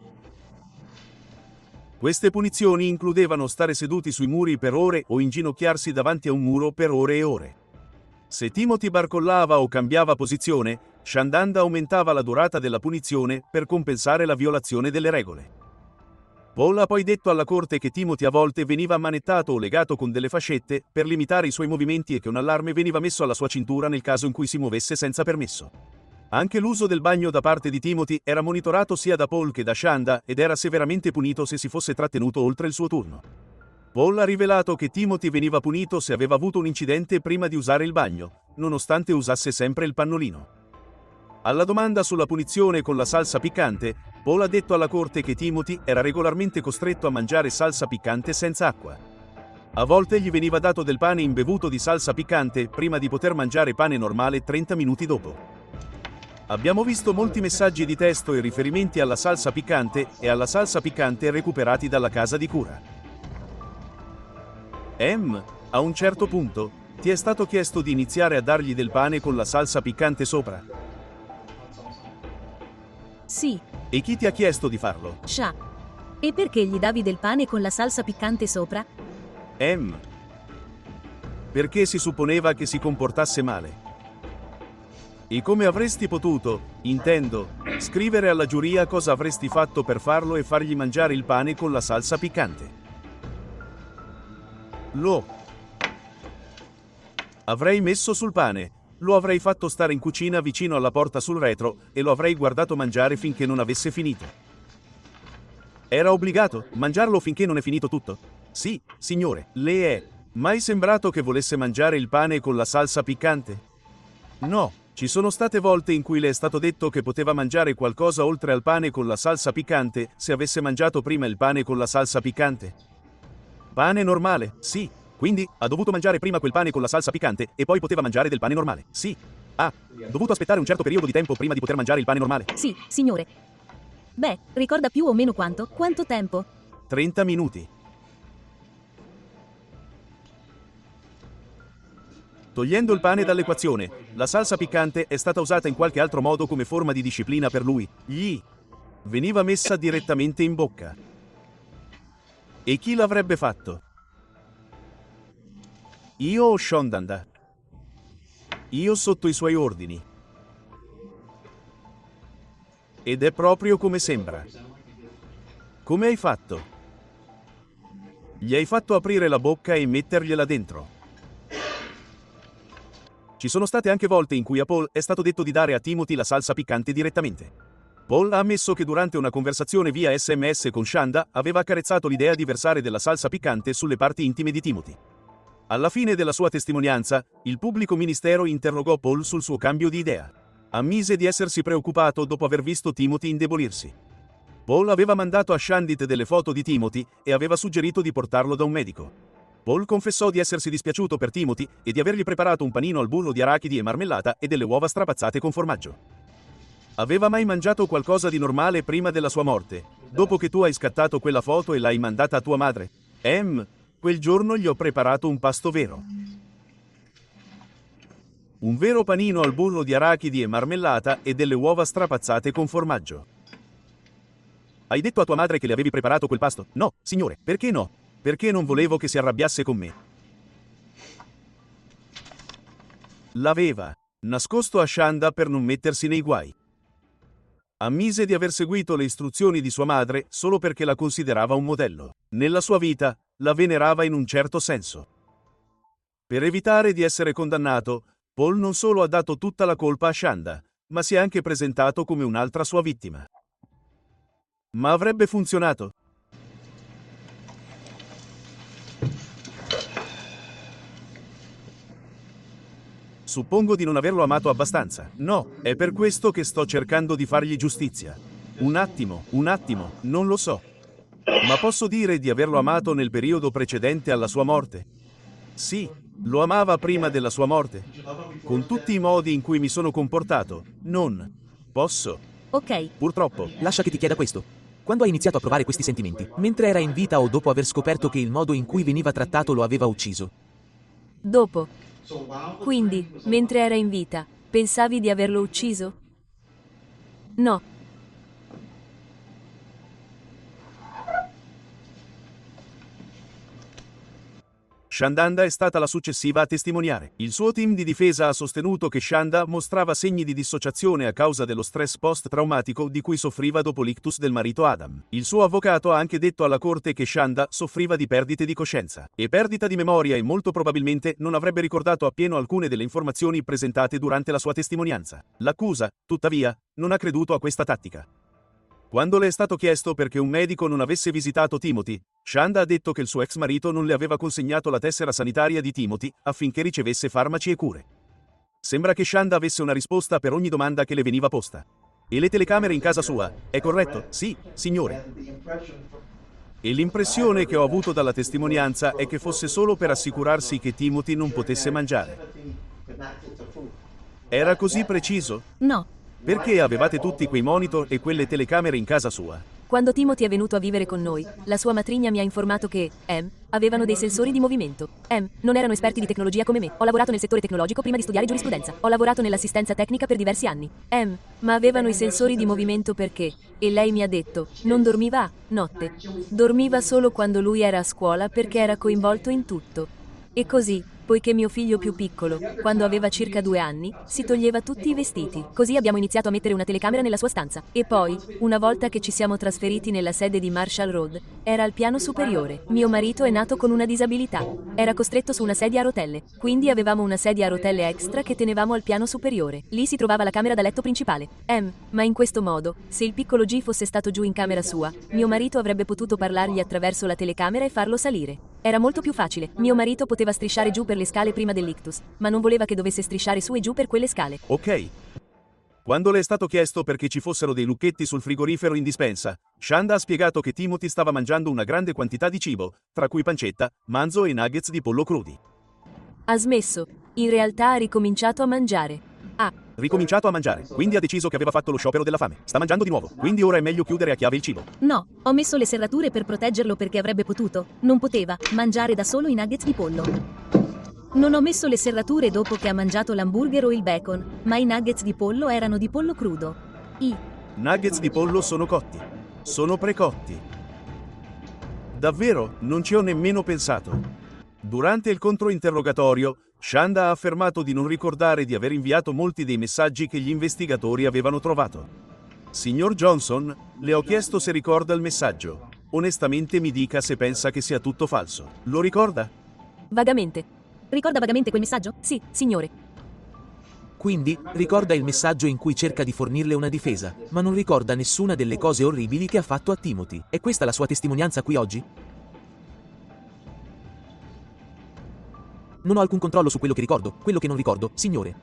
Queste punizioni includevano stare seduti sui muri per ore o inginocchiarsi davanti a un muro per ore e ore. Se Timothy barcollava o cambiava posizione, Shandanda aumentava la durata della punizione per compensare la violazione delle regole. Paul ha poi detto alla corte che Timothy a volte veniva ammanettato o legato con delle fascette per limitare i suoi movimenti e che un allarme veniva messo alla sua cintura nel caso in cui si muovesse senza permesso. Anche l'uso del bagno da parte di Timothy era monitorato sia da Paul che da Shanda ed era severamente punito se si fosse trattenuto oltre il suo turno. Paul ha rivelato che Timothy veniva punito se aveva avuto un incidente prima di usare il bagno, nonostante usasse sempre il pannolino. Alla domanda sulla punizione con la salsa piccante, Paul ha detto alla corte che Timothy era regolarmente costretto a mangiare salsa piccante senza acqua. A volte gli veniva dato del pane imbevuto di salsa piccante prima di poter mangiare pane normale trenta minuti dopo. Abbiamo visto molti messaggi di testo e riferimenti alla salsa piccante e alla salsa piccante recuperati dalla casa di cura. Ehm, a un certo punto, ti è stato chiesto di iniziare a dargli del pane con la salsa piccante sopra? Sì. E chi ti ha chiesto di farlo? Sha. E perché gli davi del pane con la salsa piccante sopra? Ehm. perché si supponeva che si comportasse male. E come avresti potuto, intendo, scrivere alla giuria cosa avresti fatto per farlo e fargli mangiare il pane con la salsa piccante? Lo avrei messo sul pane, lo avrei fatto stare in cucina vicino alla porta sul retro e lo avrei guardato mangiare finché non avesse finito. Era obbligato mangiarlo finché non è finito tutto? Sì, signore, le è mai sembrato che volesse mangiare il pane con la salsa piccante? No, ci sono state volte in cui le è stato detto che poteva mangiare qualcosa oltre al pane con la salsa piccante se avesse mangiato prima il pane con la salsa piccante. Pane normale, sì. Quindi, ha dovuto mangiare prima quel pane con la salsa piccante e poi poteva mangiare del pane normale, sì. Ha dovuto aspettare un certo periodo di tempo prima di poter mangiare il pane normale. Sì, signore. Beh, ricorda più o meno quanto? Quanto tempo? trenta minuti. Togliendo il pane dall'equazione, la salsa piccante è stata usata in qualche altro modo come forma di disciplina per lui. Gli veniva messa direttamente in bocca. E chi l'avrebbe fatto? Io o Shondanda? Io sotto i suoi ordini. Ed è proprio come sembra. Come hai fatto? Gli hai fatto aprire la bocca e mettergliela dentro. Ci sono state anche volte in cui a Paul è stato detto di dare a Timothy la salsa piccante direttamente. Paul ha ammesso che durante una conversazione via sms con Shanda aveva accarezzato l'idea di versare della salsa piccante sulle parti intime di Timothy. Alla fine della sua testimonianza, il pubblico ministero interrogò Paul sul suo cambio di idea. Ammise di essersi preoccupato dopo aver visto Timothy indebolirsi. Paul aveva mandato a Shandit delle foto di Timothy e aveva suggerito di portarlo da un medico. Paul confessò di essersi dispiaciuto per Timothy e di avergli preparato un panino al burro di arachidi e marmellata e delle uova strapazzate con formaggio. Aveva mai mangiato qualcosa di normale prima della sua morte, dopo che tu hai scattato quella foto e l'hai mandata a tua madre? Ehm... Quel giorno gli ho preparato un pasto vero. Un vero panino al burro di arachidi e marmellata e delle uova strapazzate con formaggio. Hai detto a tua madre che le avevi preparato quel pasto? No, signore, perché no? Perché non volevo che si arrabbiasse con me. L'aveva nascosto a Shanda per non mettersi nei guai. Ammise di aver seguito le istruzioni di sua madre solo perché la considerava un modello. Nella sua vita, la venerava in un certo senso. Per evitare di essere condannato, Paul non solo ha dato tutta la colpa a Shanda, ma si è anche presentato come un'altra sua vittima. Ma avrebbe funzionato? Suppongo di non averlo amato abbastanza. No, è per questo che sto cercando di fargli giustizia. Un attimo, un attimo, non lo so. Ma posso dire di averlo amato nel periodo precedente alla sua morte? Sì, lo amava prima della sua morte. Con tutti i modi in cui mi sono comportato. Non posso. Ok. Purtroppo. Lascia che ti chieda questo. Quando hai iniziato a provare questi sentimenti? Mentre era in vita o dopo aver scoperto che il modo in cui veniva trattato lo aveva ucciso? Dopo. Quindi, mentre era in vita, pensavi di averlo ucciso? No. Shandanda è stata la successiva a testimoniare. Il suo team di difesa ha sostenuto che Shanda mostrava segni di dissociazione a causa dello stress post-traumatico di cui soffriva dopo l'ictus del marito Adam. Il suo avvocato ha anche detto alla corte che Shanda soffriva di perdite di coscienza e perdita di memoria e molto probabilmente non avrebbe ricordato appieno alcune delle informazioni presentate durante la sua testimonianza. L'accusa, tuttavia, non ha creduto a questa tattica. Quando le è stato chiesto perché un medico non avesse visitato Timothy, Shanda ha detto che il suo ex marito non le aveva consegnato la tessera sanitaria di Timothy affinché ricevesse farmaci e cure. Sembra che Shanda avesse una risposta per ogni domanda che le veniva posta. E le telecamere in casa sua, è corretto? Sì, signore. E l'impressione che ho avuto dalla testimonianza è che fosse solo per assicurarsi che Timothy non potesse mangiare. Era così preciso? No. Perché avevate tutti quei monitor e quelle telecamere in casa sua? Quando Timothy è venuto a vivere con noi, la sua matrigna mi ha informato che, em, avevano dei sensori di movimento. Em, non erano esperti di tecnologia come me. Ho lavorato nel settore tecnologico prima di studiare giurisprudenza. Ho lavorato nell'assistenza tecnica per diversi anni. Em, ma avevano i sensori di movimento perché, e lei mi ha detto, non dormiva a notte. Dormiva solo quando lui era a scuola perché era coinvolto in tutto. E così, poiché mio figlio più piccolo, quando aveva circa due anni, si toglieva tutti i vestiti. Così abbiamo iniziato a mettere una telecamera nella sua stanza. E poi, una volta che ci siamo trasferiti nella sede di Marshall Road, era al piano superiore. Mio marito è nato con una disabilità. Era costretto su una sedia a rotelle, quindi avevamo una sedia a rotelle extra che tenevamo al piano superiore. Lì si trovava la camera da letto principale. Em, ma in questo modo, se il piccolo G fosse stato giù in camera sua, mio marito avrebbe potuto parlargli attraverso la telecamera e farlo salire. Era molto più facile. Mio marito poteva strisciare giù per le scale prima dell'ictus, ma non voleva che dovesse strisciare su e giù per quelle scale. Ok. Quando le è stato chiesto perché ci fossero dei lucchetti sul frigorifero in dispensa, Shanda ha spiegato che Timothy stava mangiando una grande quantità di cibo, tra cui pancetta, manzo e nuggets di pollo crudi. Ha smesso. In realtà ha ricominciato a mangiare. Ha Ricominciato a mangiare, quindi ha deciso che aveva fatto lo sciopero della fame. Sta mangiando di nuovo, quindi ora è meglio chiudere a chiave il cibo. No, ho messo le serrature per proteggerlo perché avrebbe potuto, non poteva, mangiare da solo i nuggets di pollo. Non ho messo le serrature dopo che ha mangiato l'hamburger o il bacon, ma i nuggets di pollo erano di pollo crudo. I Nuggets di pollo sono cotti. Sono precotti. Davvero, non ci ho nemmeno pensato. Durante il controinterrogatorio, Shanda ha affermato di non ricordare di aver inviato molti dei messaggi che gli investigatori avevano trovato. Signor Johnson, le ho chiesto se ricorda il messaggio. Onestamente mi dica se pensa che sia tutto falso. Lo ricorda? vagamente. Ricorda vagamente quel messaggio? Sì, signore. Quindi, ricorda il messaggio in cui cerca di fornirle una difesa, ma non ricorda nessuna delle cose orribili che ha fatto a Timothy. È questa la sua testimonianza qui oggi? Non ho alcun controllo su quello che ricordo, quello che non ricordo, signore.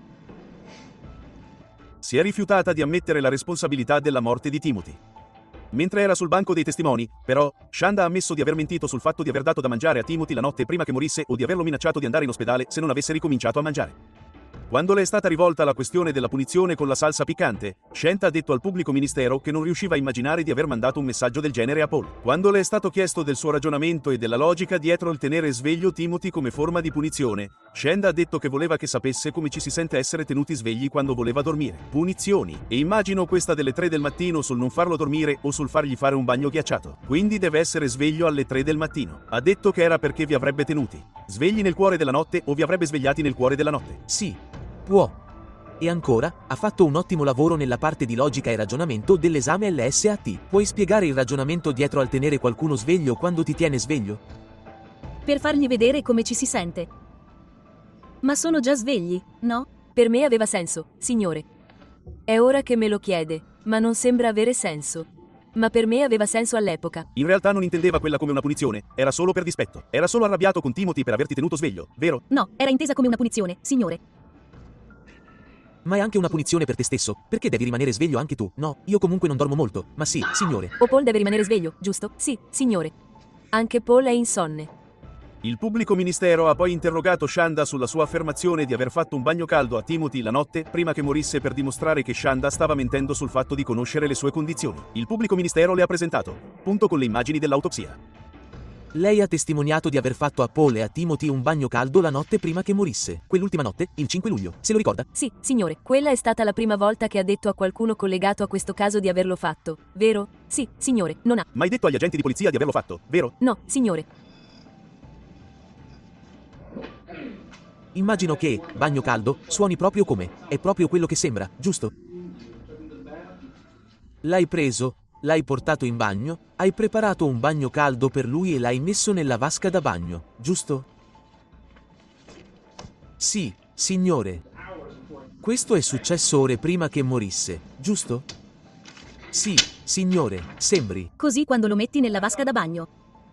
Si è rifiutata di ammettere la responsabilità della morte di Timothy. Mentre era sul banco dei testimoni, però, Shanda ha ammesso di aver mentito sul fatto di aver dato da mangiare a Timothy la notte prima che morisse o di averlo minacciato di andare in ospedale se non avesse ricominciato a mangiare. Quando le è stata rivolta la questione della punizione con la salsa piccante, Shanda ha detto al pubblico ministero che non riusciva a immaginare di aver mandato un messaggio del genere a Paul. Quando le è stato chiesto del suo ragionamento e della logica dietro il tenere sveglio Timothy come forma di punizione, Shanda ha detto che voleva che sapesse come ci si sente essere tenuti svegli quando voleva dormire. Punizioni. E immagino questa delle tre del mattino sul non farlo dormire o sul fargli fare un bagno ghiacciato. Quindi deve essere sveglio alle tre del mattino. Ha detto che era perché vi avrebbe tenuti svegli nel cuore della notte o vi avrebbe svegliati nel cuore della notte. Sì. Può. E ancora, ha fatto un ottimo lavoro nella parte di logica e ragionamento dell'esame L S A T. Puoi spiegare il ragionamento dietro al tenere qualcuno sveglio quando ti tiene sveglio? Per fargli vedere come ci si sente. Ma sono già svegli, no? Per me aveva senso, signore. È ora che me lo chiede, ma non sembra avere senso. Ma per me aveva senso all'epoca. In realtà non intendeva quella come una punizione, era solo per dispetto. Era solo arrabbiato con Timothy per averti tenuto sveglio, vero? No, era intesa come una punizione, signore. Ma è anche una punizione per te stesso, perché devi rimanere sveglio anche tu? No, io comunque non dormo molto, ma sì, signore. O Paul deve rimanere sveglio, giusto? Sì, signore. Anche Paul è insonne. Il pubblico ministero ha poi interrogato Shanda sulla sua affermazione di aver fatto un bagno caldo a Timothy la notte prima che morisse per dimostrare che Shanda stava mentendo sul fatto di conoscere le sue condizioni. Il pubblico ministero le ha presentato, punto con le immagini dell'autopsia. Lei ha testimoniato di aver fatto a Paul e a Timothy un bagno caldo la notte prima che morisse. Quell'ultima notte, il cinque luglio. Se lo ricorda? Sì, signore. Quella è stata la prima volta che ha detto a qualcuno collegato a questo caso di averlo fatto, vero? Sì, signore. Non ha mai detto agli agenti di polizia di averlo fatto, vero? No, signore. Immagino che, bagno caldo, suoni proprio come. È proprio quello che sembra, giusto? L'hai preso, l'hai portato in bagno, hai preparato un bagno caldo per lui e l'hai messo nella vasca da bagno, giusto? Sì, signore. Questo è successo ore prima che morisse, giusto? Sì, signore, sembri. Così quando lo metti nella vasca da bagno.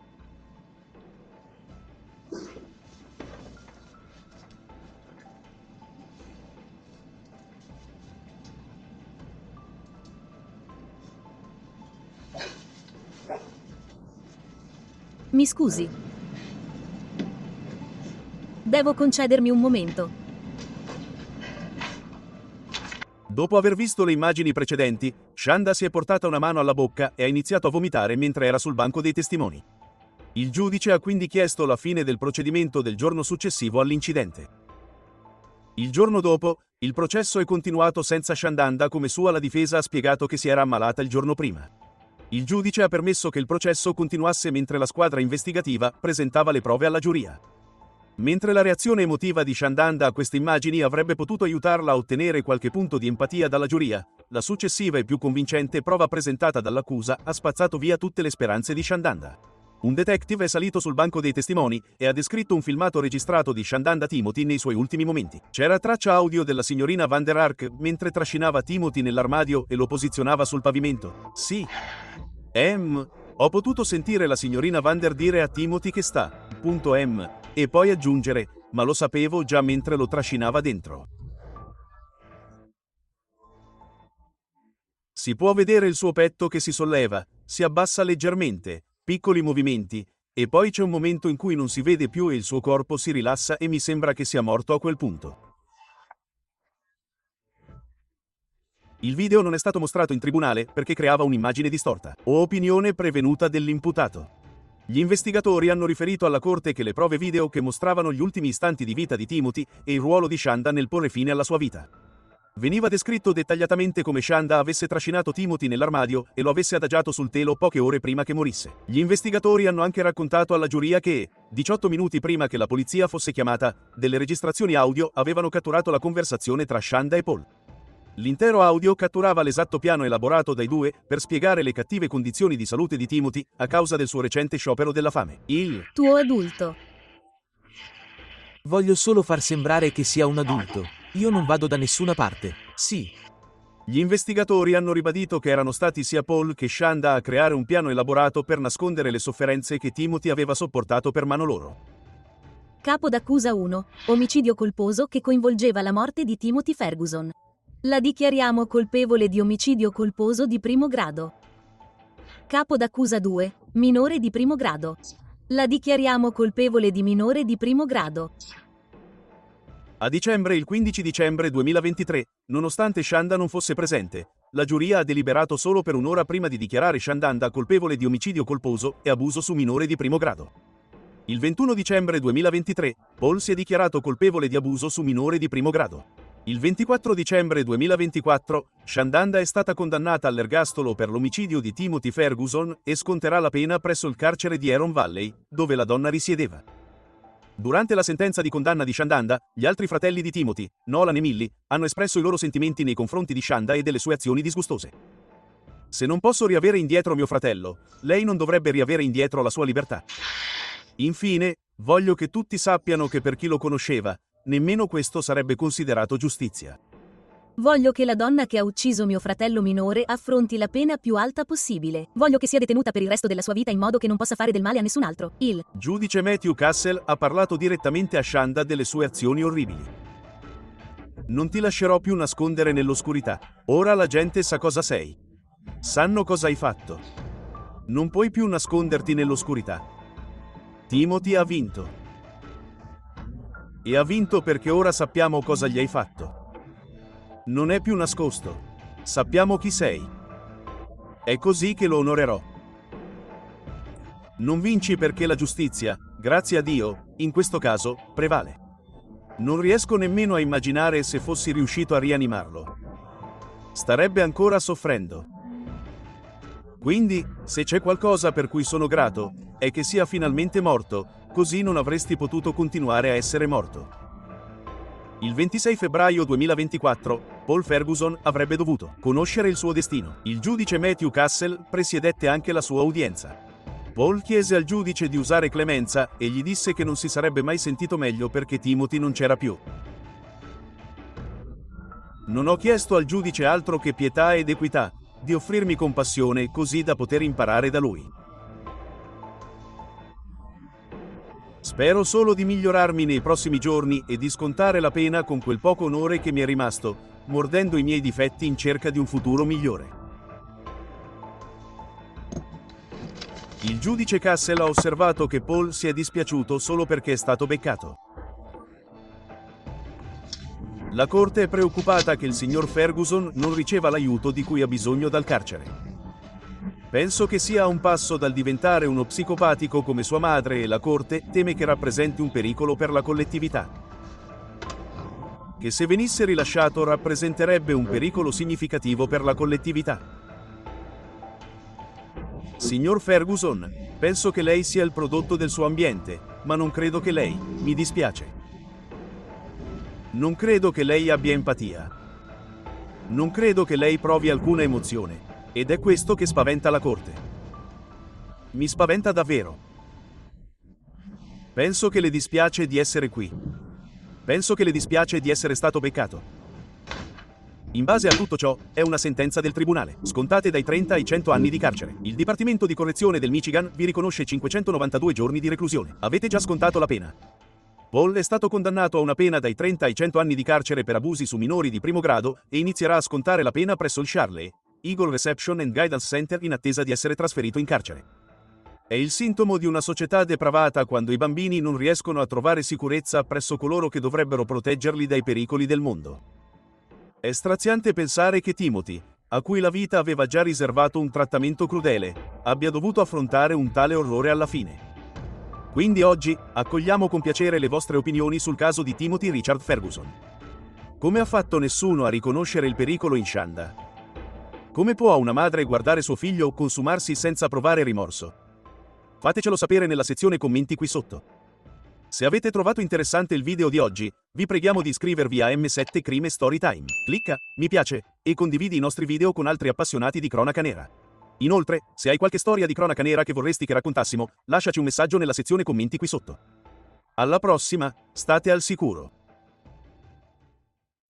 Mi scusi. Devo concedermi un momento. Dopo aver visto le immagini precedenti, Shanda si è portata una mano alla bocca e ha iniziato a vomitare mentre era sul banco dei testimoni. Il giudice ha quindi chiesto la fine del procedimento del giorno successivo all'incidente. Il giorno dopo, il processo è continuato senza Shandanda come sua la difesa ha spiegato che si era ammalata il giorno prima. Il giudice ha permesso che il processo continuasse mentre la squadra investigativa presentava le prove alla giuria. Mentre la reazione emotiva di Shandanda a queste immagini avrebbe potuto aiutarla a ottenere qualche punto di empatia dalla giuria, la successiva e più convincente prova presentata dall'accusa ha spazzato via tutte le speranze di Shandanda. Un detective è salito sul banco dei testimoni e ha descritto un filmato registrato di Shandanda Timothy nei suoi ultimi momenti. C'era traccia audio della signorina Van der Ark mentre trascinava Timothy nell'armadio e lo posizionava sul pavimento. Sì. Ehm, ho potuto sentire la signorina Van der dire a Timothy che sta, punto M, e poi aggiungere, ma lo sapevo già mentre lo trascinava dentro. Si può vedere il suo petto che si solleva, si abbassa leggermente, piccoli movimenti, e poi c'è un momento in cui non si vede più e il suo corpo si rilassa e mi sembra che sia morto a quel punto. Il video non è stato mostrato in tribunale perché creava un'immagine distorta o opinione prevenuta dell'imputato. Gli investigatori hanno riferito alla corte che le prove video che mostravano gli ultimi istanti di vita di Timothy e il ruolo di Shanda nel porre fine alla sua vita. Veniva descritto dettagliatamente come Shanda avesse trascinato Timothy nell'armadio e lo avesse adagiato sul telo poche ore prima che morisse. Gli investigatori hanno anche raccontato alla giuria che, diciotto minuti prima che la polizia fosse chiamata, delle registrazioni audio avevano catturato la conversazione tra Shanda e Paul. L'intero audio catturava l'esatto piano elaborato dai due per spiegare le cattive condizioni di salute di Timothy a causa del suo recente sciopero della fame. Il tuo adulto. Voglio solo far sembrare che sia un adulto. Io non vado da nessuna parte. Sì. Gli investigatori hanno ribadito che erano stati sia Paul che Shanda a creare un piano elaborato per nascondere le sofferenze che Timothy aveva sopportato per mano loro. Capo d'accusa uno. Omicidio colposo che coinvolgeva la morte di Timothy Ferguson. La dichiariamo colpevole di omicidio colposo di primo grado. Capo d'accusa due. Minore di primo grado. La dichiariamo colpevole di minore di primo grado. A dicembre, il quindici dicembre duemilaventitré, nonostante Shanda non fosse presente, la giuria ha deliberato solo per un'ora prima di dichiarare Shandanda colpevole di omicidio colposo e abuso su minore di primo grado. Il ventuno dicembre duemilaventitré, Paul si è dichiarato colpevole di abuso su minore di primo grado. Il ventiquattro dicembre duemilaventiquattro, Shandanda è stata condannata all'ergastolo per l'omicidio di Timothy Ferguson e sconterà la pena presso il carcere di Huron Valley, dove la donna risiedeva. Durante la sentenza di condanna di Shandanda, gli altri fratelli di Timothy, Nolan e Millie, hanno espresso i loro sentimenti nei confronti di Shanda e delle sue azioni disgustose. Se non posso riavere indietro mio fratello, lei non dovrebbe riavere indietro la sua libertà. Infine, voglio che tutti sappiano che per chi lo conosceva, nemmeno questo sarebbe considerato giustizia. Voglio che la donna che ha ucciso mio fratello minore affronti la pena più alta possibile. Voglio che sia detenuta per il resto della sua vita in modo che non possa fare del male a nessun altro. Il giudice Matthew Castle ha parlato direttamente a Shanda delle sue azioni orribili. Non ti lascerò più nascondere nell'oscurità. Ora la gente sa cosa sei. Sanno cosa hai fatto. Non puoi più nasconderti nell'oscurità. Timothy ha vinto. E ha vinto perché ora sappiamo cosa gli hai fatto. Non è più nascosto. Sappiamo chi sei. È così che lo onorerò. Non vinci perché la giustizia, grazie a Dio, in questo caso, prevale. Non riesco nemmeno a immaginare se fossi riuscito a rianimarlo. Starebbe ancora soffrendo. Quindi, se c'è qualcosa per cui sono grato, è che sia finalmente morto, così non avresti potuto continuare a essere morto. Il ventisei febbraio duemilaventiquattro, Paul Ferguson avrebbe dovuto conoscere il suo destino. Il giudice Matthew Castle presiedette anche la sua udienza. Paul chiese al giudice di usare clemenza e gli disse che non si sarebbe mai sentito meglio perché Timothy non c'era più. Non ho chiesto al giudice altro che pietà ed equità, di offrirmi compassione così da poter imparare da lui. Spero solo di migliorarmi nei prossimi giorni e di scontare la pena con quel poco onore che mi è rimasto, mordendo i miei difetti in cerca di un futuro migliore. Il giudice Castle ha osservato che Paul si è dispiaciuto solo perché è stato beccato. La corte è preoccupata che il signor Ferguson non riceva l'aiuto di cui ha bisogno dal carcere. Penso che sia a un passo dal diventare uno psicopatico come sua madre e la corte teme che rappresenti un pericolo per la collettività. Che se venisse rilasciato rappresenterebbe un pericolo significativo per la collettività. Signor Ferguson, penso che lei sia il prodotto del suo ambiente, ma non credo che lei, mi dispiace. Non credo che lei abbia empatia. Non credo che lei provi alcuna emozione, ed è questo che spaventa la corte. Mi spaventa davvero. Penso che le dispiace di essere qui. Penso che le dispiace di essere stato beccato. In base a tutto ciò, è una sentenza del tribunale, scontate dai trenta ai cento anni di carcere. Il Dipartimento di Correzione del Michigan vi riconosce cinquecentonovantadue giorni di reclusione. Avete già scontato la pena. Paul è stato condannato a una pena dai trenta ai cento anni di carcere per abusi su minori di primo grado e inizierà a scontare la pena presso il Charlie Eagle Reception and Guidance Center in attesa di essere trasferito in carcere. È il sintomo di una società depravata quando i bambini non riescono a trovare sicurezza presso coloro che dovrebbero proteggerli dai pericoli del mondo. È straziante pensare che Timothy, a cui la vita aveva già riservato un trattamento crudele, abbia dovuto affrontare un tale orrore alla fine. Quindi oggi, accogliamo con piacere le vostre opinioni sul caso di Timothy Richard Ferguson. Come ha fatto nessuno a riconoscere il pericolo in Shanda? Come può una madre guardare suo figlio consumarsi senza provare rimorso? Fatecelo sapere nella sezione commenti qui sotto. Se avete trovato interessante il video di oggi, vi preghiamo di iscrivervi a M sette Crime Storytime. Clicca mi piace e condividi i nostri video con altri appassionati di cronaca nera. Inoltre, se hai qualche storia di cronaca nera che vorresti che raccontassimo, lasciaci un messaggio nella sezione commenti qui sotto. Alla prossima, state al sicuro.